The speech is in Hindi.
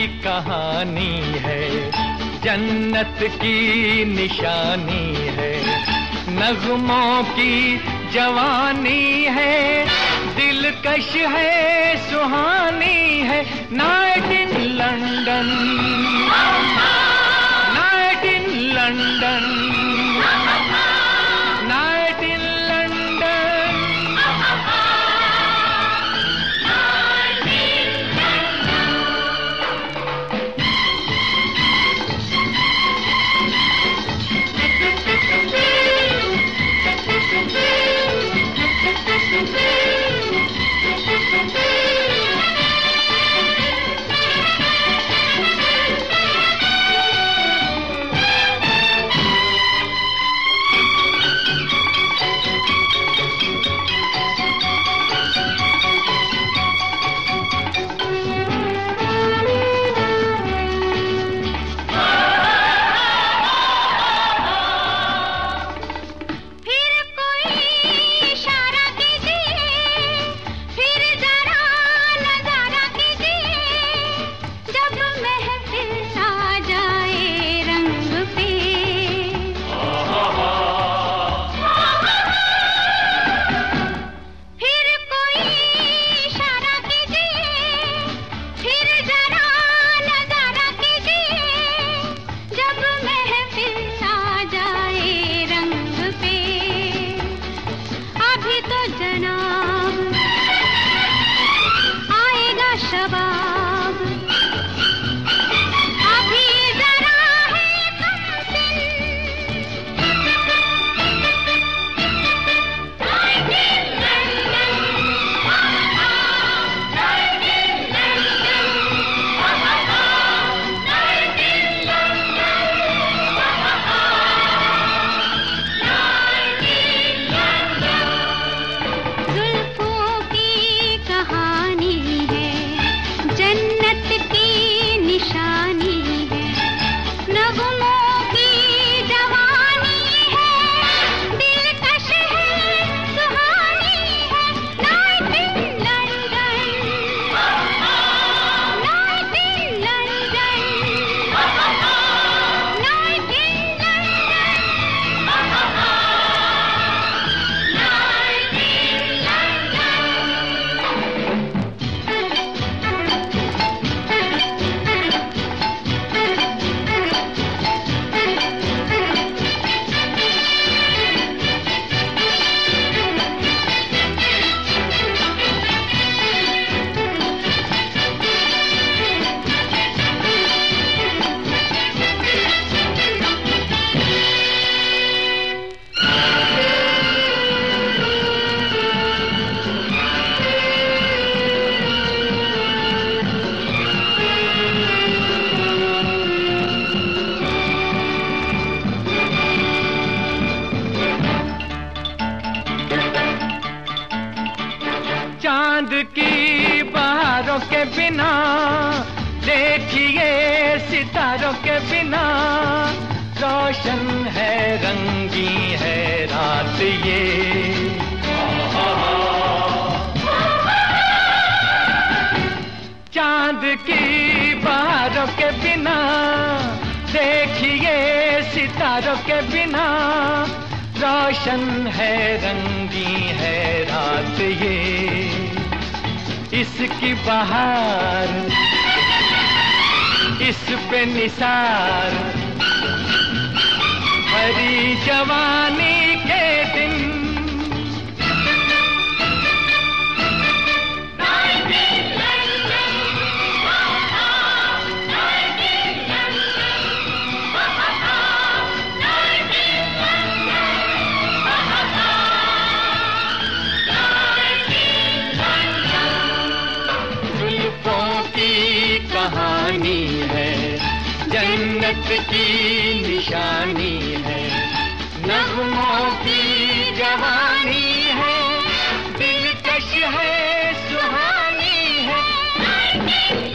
कहानी है, जन्नत की निशानी है, नगमों की जवानी है, दिलकश है, सुहानी है। Night in London, night in London, night in London. चांद की बहारों के बिना, देखिए सितारों के बिना, रोशन है, रंगी है रात ये। चांद की बहारों के बिना, देखिए सितारों के बिना, रोशन है, रंगी है रात ये। इसकी बहार, इस पे निसार, भरी जवानी के दिन। कहानी है, जन्नत की निशानी है, नगमों की जवानी है, दिलकश है, सुहानी है।